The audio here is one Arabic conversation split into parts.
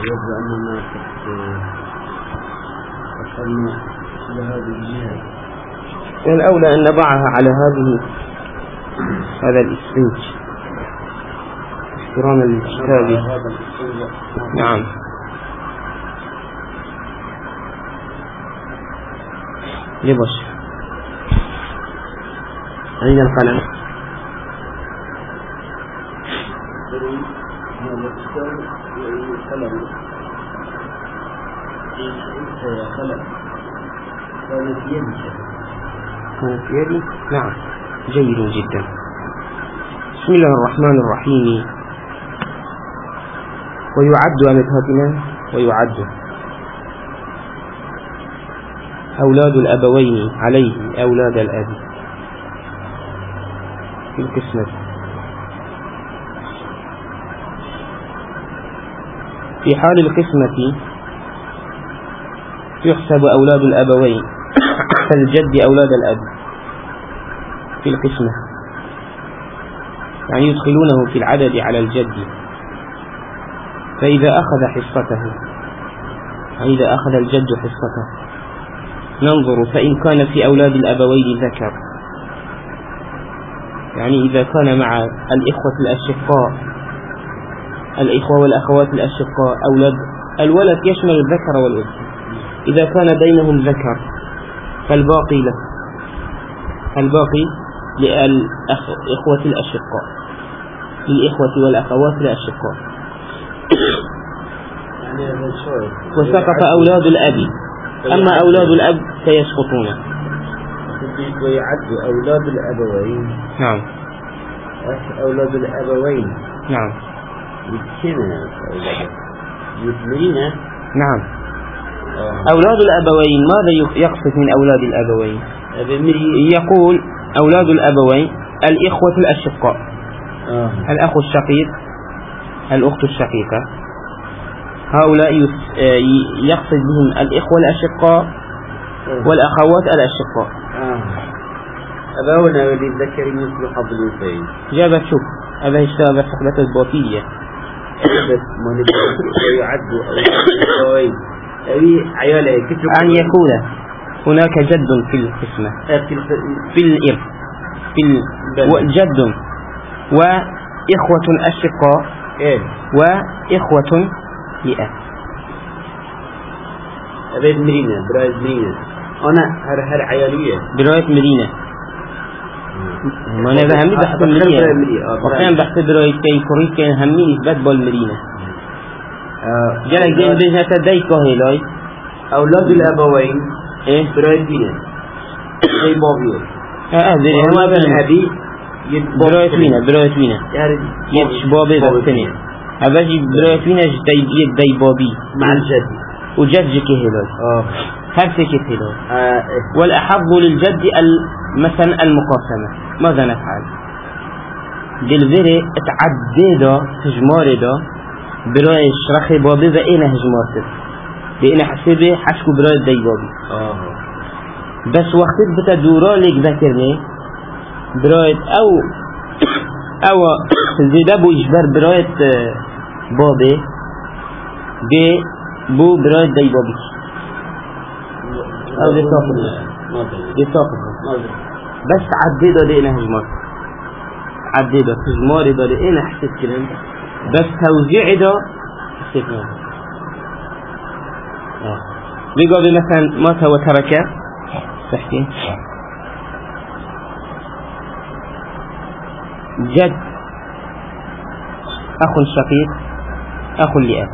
يبدو أننا وصلنا إلى هذه الجهة. الأولى أن نضعها على هذا الإسفنج احتراما للكتاب. نعم. لبش أين القلم؟ هذا الكتاب قلم قلم كانت في يدي. نعم، جيد جدا. بسم الله الرحمن الرحيم. ويعد أمثاتنا ويعد أولاد الأبوين عليه أولاد الأب في القسمة. في حال القسمة يحسب أولاد الأبوين الجد أولاد الأب في القسمة، يعني يدخلونه في العدد على الجد. فإذا أخذ حصته، يعني إذا أخذ الجد حصته، ننظر فإن كان في أولاد الأبوين ذكر، يعني إذا كان مع الإخوة الأشقاء، الإخوة والأخوات الأشقاء أولاد الولد يشمل الذكر والأنثى، إذا كان بينهم ذكر فالباقي له، الباقي للإخوة الأشقاء، للإخوة والأخوات الأشقاء. وسقط أولاد الأب، أما أولاد الأب فيسقطون. ويعد أولاد الأبوين. نعم. أولاد الأبوين. نعم. يثمرين. نعم. أولاد الأبوين ماذا يقصد من أولاد الأبوين؟ يقول أولاد الأبوين الإخوة الأشقاء، الأخ الشقيق، الأخت الشقيقة، هؤلاء يقصد بهم الإخوة الأشقاء والأخوات الأشقاء. أبونا للذكر مثل حظ الأنثيين. جابت شوف هذا اشتغل بصحبة الباطية. ويعد أولاد أن يكون هناك جد في القسمة، في الإرث، جد وإخوة أشقاء وإخوة لأب. أبيت مرينة براية مرينة أنا هر عيالية براية مرينة. ما أنا بهمني بحث المرينة، وكان بحث براية كي فريق كان همني إثبات بالمرينة. جالك دين بجنة دايكو هيلاي أولاد الأبوين براية مرينة أي بابيو هما بالأبي براية مرينة يتش بابي بالثانية أباجي براية مرينة جدي بابي مع الجد وجد كهيلاي هرسك كهيلاي. والأحظ للجد مثلا المقاسمة. ماذا نفعل؟ دلذري اتعدد هجمار دا براي شرخي بابي بأينا هجمارتك بأينا حسبه حشكو براي داي بابي. بس وقتت بتا دورا لك ذكرني برايت أو زيدابو إجبار برايت بابي بو برايت داي بابي أو دي ساقط بس عديدة لإنا هجمار، عديدة هجمار دا لإنا حسيت كلام، بس توزيع دا حسيت كلام. بيقول مثلا مات وترك تحكي جد أخ شقيق أخ لأب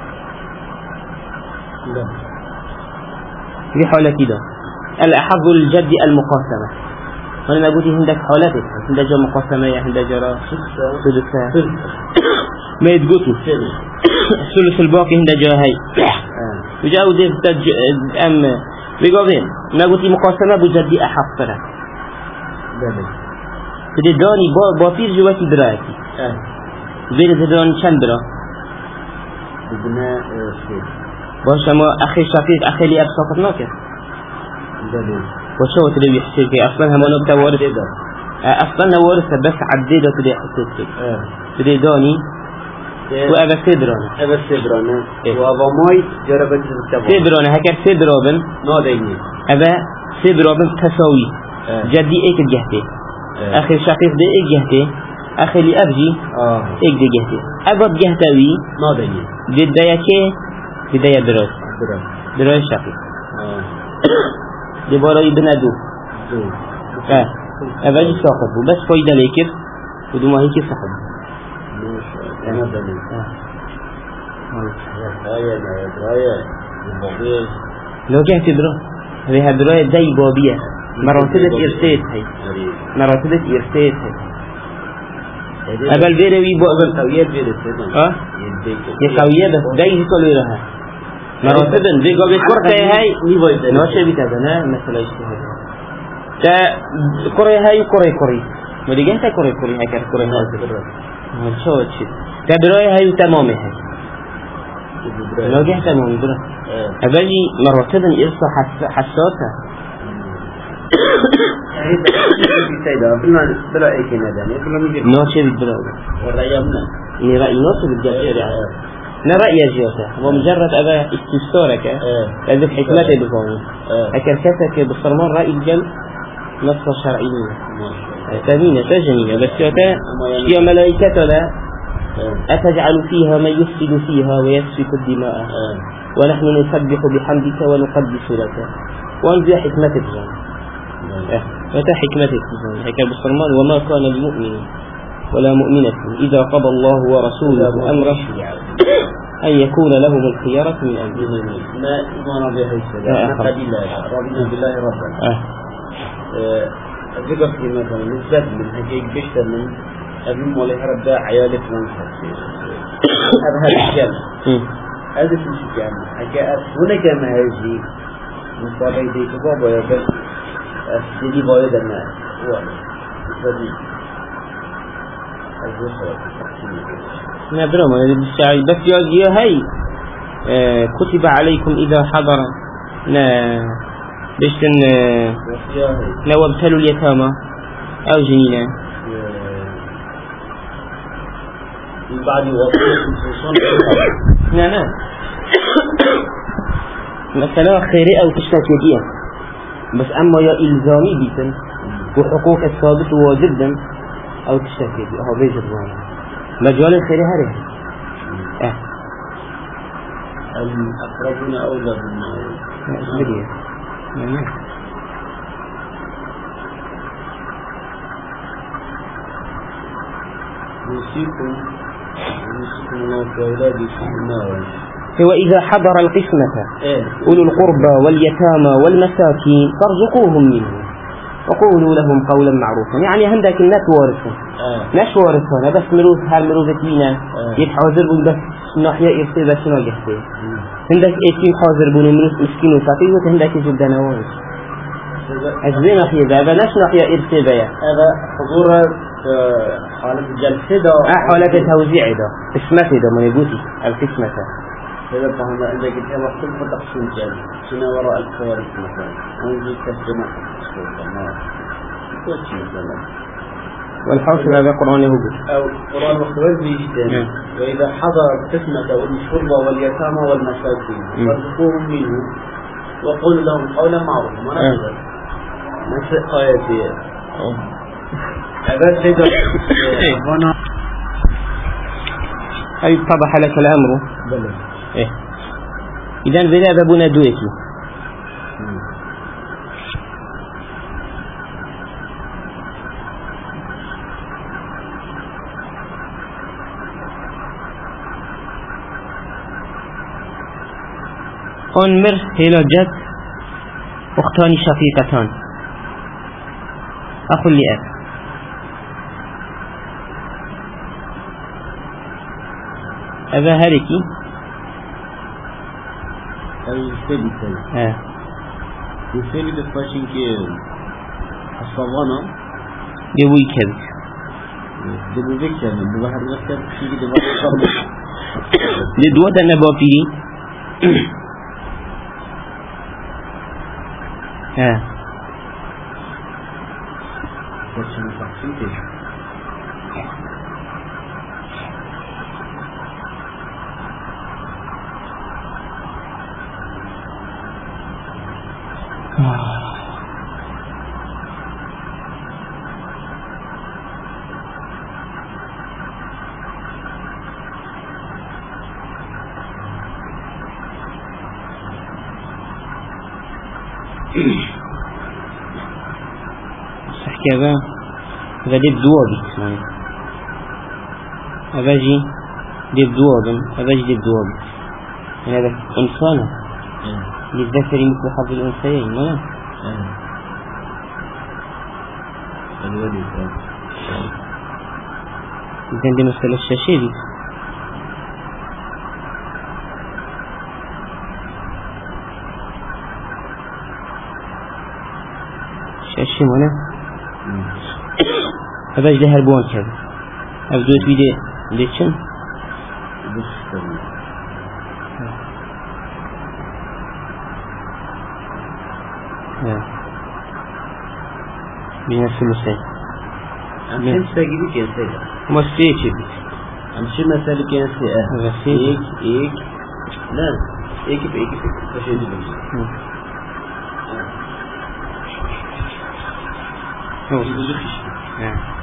في حالة كده. الأحظ للجد المقاسمة. أنا قلت عندك حالتك، عندك جا مقاسمة، عندك جا سدسة ما يتقولوا الثلث الباقي عندك جا هاي وجاءوا ده بيقولين ما قلت مقاسمة بجدي أحظ ترى كده داني باطير جواتي براتي بين داني كم برا باش ما أخي شقيق أخي لي أبسط ناكر وشو تري يحسي في أصلا هم أنا بتوارث أصلا وارث بس عديدة تري حسيت تري داني وأبا سدرانه أبا سدرانه وأبا ماي جربت التبع سدرانه هكذا سدرابن ناديني أبا سدرابن تساوي جدي إيك الجهتي أخي شقيق دي إيك جهتي أخي لي أبجي إيك دي جهتي أبا بجهتوي ناديني بداية كي بداية دراس شقيق دي باراي بندو أبا جي ساقط بس فايدة ليكر ودو ما هيك صحب لو جهت درا هذه دراية داي بابية مراتب إرساد هاي مراتب إرساد هاي أبل بيروي بقبل قوية بيرسد يقوية بس داي هكولي لها مراتب دي قبل كرة هاي نوشة بتابنا مثلا اجتهاد تا كرة هاي كرة ودي جهت كرة هاي كرة هاي شو تشي تا دراية هاي تمامه هاي لو جهت تمام درا أبلي مراتب إرسا حساسة بلا ايكي نداني ناشي بالبلا ورأيبنا إني رأي ناشي بالجزيرة نا رأي جيوته ومجرد أبا استفسارك لذلك حكمته بفاني أكركتك بالصرمان رأي الجل نص شرعية تامينة تجميلة بس يا ملائكة لا أتجعل فيها من يفسد فيها ويسفك الدماء ونحن نسبح بحمدك ونقدس لك وانزع حكمتك متى حكمتك هيك بالصرمان وما كان لمؤمن ولا مؤمنة إذا قضى الله ورسوله أمره أن يكون لهم الخيارة من أمرهم ما إيمان بها السلام نقد الله رضينا بالله ربا ذكر في مثلا نسبة من هكيك بشتر من أبي مولي ربا عيالك منصر هذا الشيء هذا الشيء يعني حكاء هناك ما هذه مصابي دي كبابا يبس السيدي بايد الناس هو السيدي نبرم الشاعر بس يا هاي كتب عليكم إذا حضر بشتن لو ابتلوا اليتامى أو جنينا من بعد وصية نعم مثلا خيري أو تشتاك يديا بس أما يا إلزامي بيتن وحقوق الثابت واجبا أو تشتاك يديا هو بيجب وانا مجال الخير هذه الأقربون أولى بالمعروف يوصيكم الله في أولادكم بالمعروف وإذا حضر القسمة أولو القربى واليتامى والمساكين فارزقوهم منه وقولوا لهم قولا معروفا يعني عندك الناس وارثون ناش وارثون بس مروث هالمروثة لينا يتحاضر بون بس ناحية إرسال بس ناجحته عندك إيتين حاضر بون مروث مسكين وفقير وعندك جدا وارث أجزي ناحية ذا ناش ناحية إرسال بيا هذا حضور حالة الجلسة دا حالة توزيع دا قسمة دا ما يقولي القسمة هذا فهم عندك الحين كل تقسيم جل سنة وراء الكوارث مثلا ونجي كسمة والحاصل هذا قرآن يهود أو قرآن مختلف بيجتان وإذا حضر القسمة والشربة واليتامى والمساكين فارزقوهم منه وقول لهم قولا معروفا ما نقدر نفس آياتي هذا سيدة هنا أي اتضح لك الأمر بلى إذن بلا بابنا دويتي أنمر هنا جد أختان شقيقتان أخو لأب أبا هاركي الثالثة الثالثة فاشين كي الصوانة دبوي كذب دبوي كذب بواحد غسر شيء دبوي صرم لدوات النبافيري صح كذا هذا دي بدوابي يعني أباجي دي بدوابن أباجي دي بدوابي يعني هذا إنسانة للذكر مثل حظ الأنثيين ولا إذن دي مسألة الشاشيري شاشي ولا أباجي ده هربوان كذا أبدوت بيدي ليشن بين الثلثين أمشي ساجدي كيسة وما استيجي أمشي مثلا كيسة إيك لا إيك فشيء جدا